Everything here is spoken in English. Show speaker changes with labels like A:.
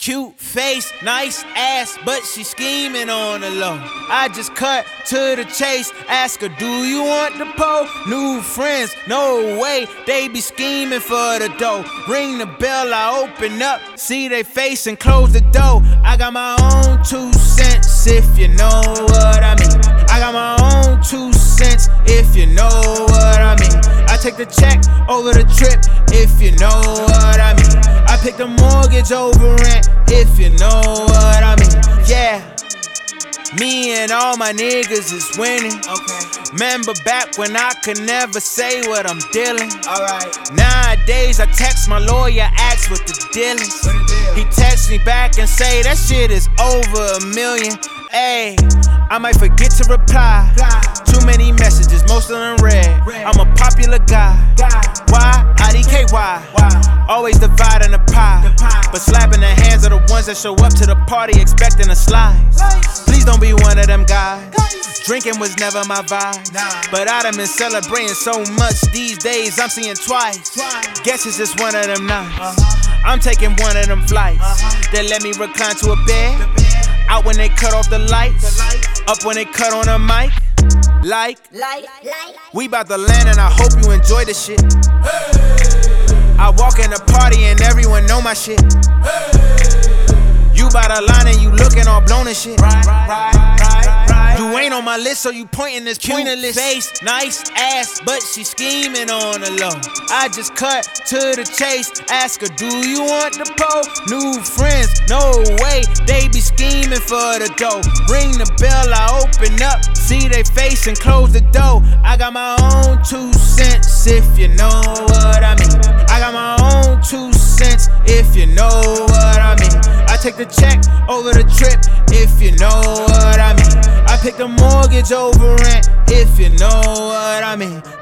A: Cute face, nice ass, but she scheming on the low. I just cut to the chase, ask her, do you want the pole? New friends, no way, they be scheming for the dough. Ring the bell, I open up, see they face and close the door. I got my own 2 cents, if you know what I mean. I got my own 2 cents, if you know what I mean. I take the check over the trip, if you know what I mean. I pick the mortgage over rent, if you know what I mean. Yeah, me and all my niggas is winning. Okay. Remember back when I could never say what I'm dealing. Alright. Nowadays I text my lawyer, ask what the deal is. He texts me back and say that shit is over $1 million. Ayy, I might forget to reply. Too many messages, most of them read. I'm a popular guy. Why? IDKY. Always dividing the pie, but slapping the hands of the ones that show up to the party expecting a slice. Please don't be one of them guys. Drinking was never my vibe, but I done been celebrating so much these days I'm seeing twice. Guess it's just one of them nights. I'm taking one of them flights. They let me recline to a bed. Out when they cut off the lights, up when they cut on the mic. Like, we bout to land and I hope you enjoy the shit. I walk in the party and everyone know my shit. You bout to line and you looking all blown and shit. You ain't on my list, so you pointing this pointless face, nice ass, but she scheming on the low. I just cut to the chase, ask her, do you want the pole? New friends, no way, they be scheming for the dough. Ring the bell, I open up, see they face and close the door. I got my own 2 cents, if you know what I mean. I got my own 2 cents, if you know what I mean. I take the check over the trip, if you know what I mean. I pick the mortgage over rent, if you know what I mean.